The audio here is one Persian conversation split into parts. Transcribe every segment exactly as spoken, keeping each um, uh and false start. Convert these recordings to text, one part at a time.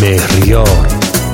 مهریار.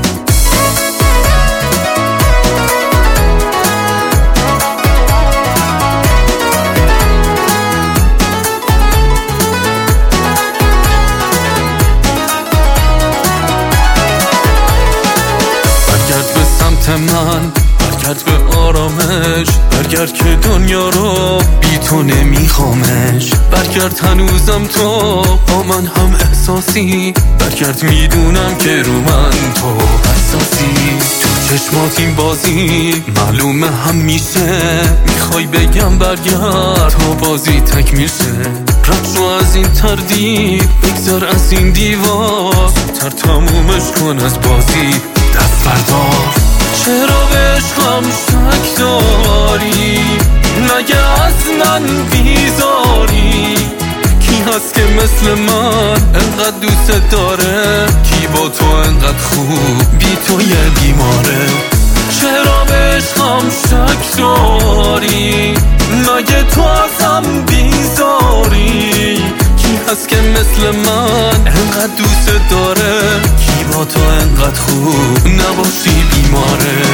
برگرد به سمت من، برگرد به آرامش، برگرد که دنیا رو بی تو نمیخوامش. برگرد هنوزم تو با من هم احساسی، برگرد میدونم که رو من تو حساسی. تو چشمات این بازی معلومه همیشه، میخوای بگم برگرد تا بازی تکمیل شه. رد شو از این تردید، بگذر از این دیوار، زودتر تمومش کن از بازی دست بردار. چرا به عشقم شک داری؟ مگه از من بیزاری؟ کی هست که مثل من انقدر دوست داره؟ کی با تو انقدر خوب بی تو یه بیماره؟ چرا به عشقم شک داری؟ مگه تو ازم بیزاری؟ کی هست که مثل من انقدر دوست داره؟ کی با تو انقدر خوب نباشی بیماره؟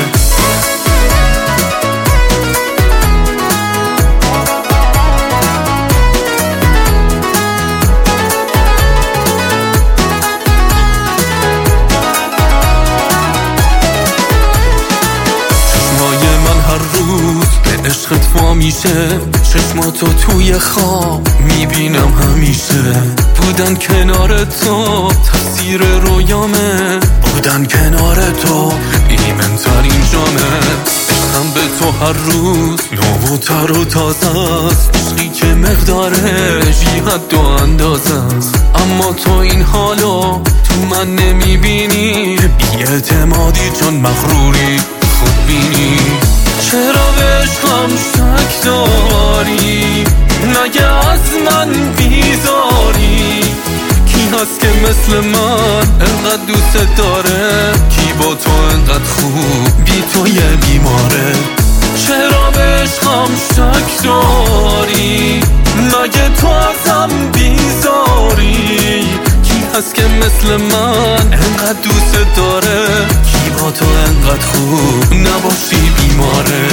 عشقت وا میشه، چشماتو توی خواب میبینم همیشه. بودن کنار تو تفسیر رویامه، بودن کنار تو ایمن‌ترین جامه. عشقم به تو هر روز نو و تر و تازه است، عشقی که مقدارش بی حد و اندازه است. اما تو این حالو تو من نمیبینی، بی اعتمادی چون مغروری خودبینی. چرا به عشقم شک داری؟ مگه از من بیزاری؟ کی هست که مثل من انقدر دوست داره؟ کی با تو انقدر خوب بی تو یه بیماره؟ چرا به عشقم شک داری؟ مگه تو ازم بیزاری؟ کی هست که مثل من انقدر دوست داره؟ کی با تو انقدر خوب نباشی بیماره؟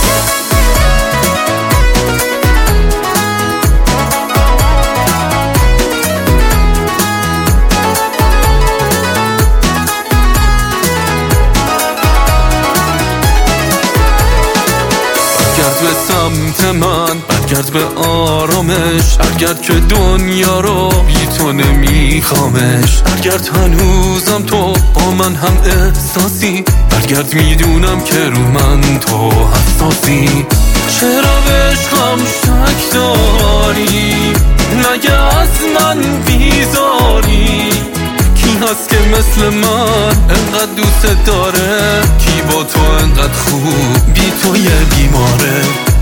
برگرد به سمت من، برگرد به آرامش، برگرد که دنیا رو بی تو نمیخوامش. برگرد هنوزم تو با من هم احساسی، برگرد میدونم که رو من تو حساسی. چرا به عشقم شک داری؟ مگه از من بیزاری؟ کی هست که مثل من انقدر دوست داره؟ کی با تو انقدر خوب بی تو یه بیماره؟